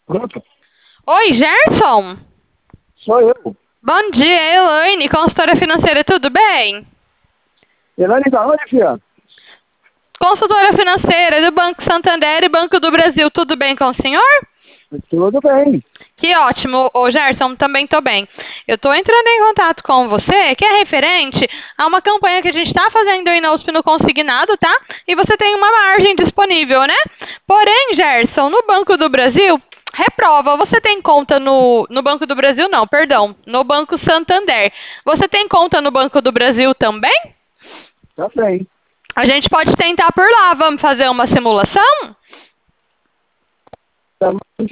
Pronto, Oi, Gerson. sou eu. Bom dia, Elaine, consultora financeira, tudo bem? Elaine da onde, filha? Consultora financeira do Banco Santander e Banco do Brasil, tudo bem com o senhor? Tudo bem. Que ótimo, ô Gerson, também estou bem. Eu estou entrando em contato com você, que é referente a uma campanha que a gente está fazendo aí na USP no consignado, tá? E você tem uma margem disponível, né? Porém, Gerson, no Banco do Brasil, reprova. Você tem conta no Banco do Brasil? Não, perdão, no Banco Santander. Você tem conta no Banco do Brasil também? Tá bem. A gente pode tentar por lá. Vamos fazer uma simulação? Tá,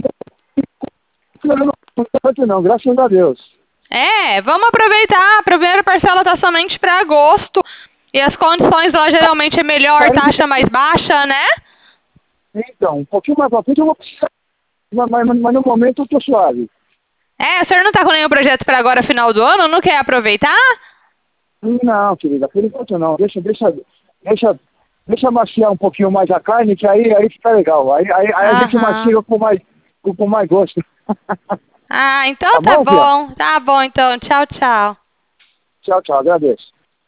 não, graças a Deus. É, vamos aproveitar. A primeira parcela está somente para agosto. E as condições lá geralmente é melhor, Aí, taxa mais baixa, né? então, um pouquinho mais pra frente eu vou precisar, mas no momento eu tô suave. É, o senhor não está com nenhum projeto para agora, final do ano? Não quer aproveitar? Não, querida, por enquanto não. Deixa maciar um pouquinho mais a carne, que aí fica legal. Aí a gente Aham. macia com mais gosto. Ah, então Tá tá bom, filha? bom. Tá bom, então. Tchau, tchau. Tchau, tchau, agradeço.